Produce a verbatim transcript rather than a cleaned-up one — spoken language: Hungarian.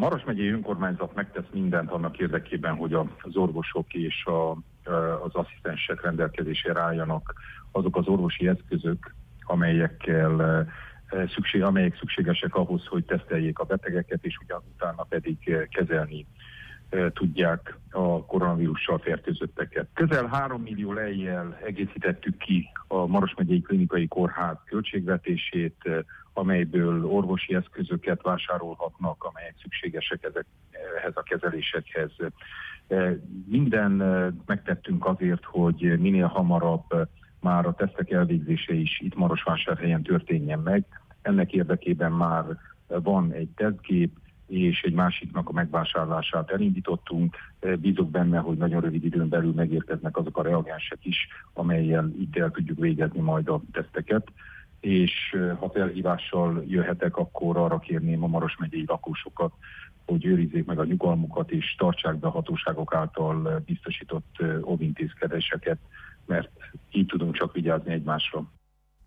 Maros megyei önkormányzat megtesz mindent annak érdekében, hogy az orvosok és a, az asszisztensek rendelkezésére álljanak azok az orvosi eszközök, amelyekkel szükség, amelyek szükségesek ahhoz, hogy teszteljék a betegeket, és ugyan utána pedig kezelni tudják a koronavírussal fertőzötteket. Közel három millió lejjel egészítettük ki a Maros megyei klinikai kórház költségvetését, amelyből orvosi eszközöket vásárolhatnak, amelyek szükségesek ezekhez a kezelésekhez. Minden megtettünk azért, hogy minél hamarabb már a tesztek elvégzése is itt Marosvásárhelyen történjen meg. Ennek érdekében már van egy tesztgép, és egy másiknak a megvásárlását elindítottunk. Bízok benne, hogy nagyon rövid időn belül megérkeznek azok a reagensek is, amellyel itt el tudjuk végezni majd a teszteket. És ha felhívással jöhetek, akkor arra kérném a Maros megyei lakósokat, hogy őrizzék meg a nyugalmukat, és tartsák be a hatóságok által biztosított óvintézkedéseket, mert így tudunk csak vigyázni egymásra.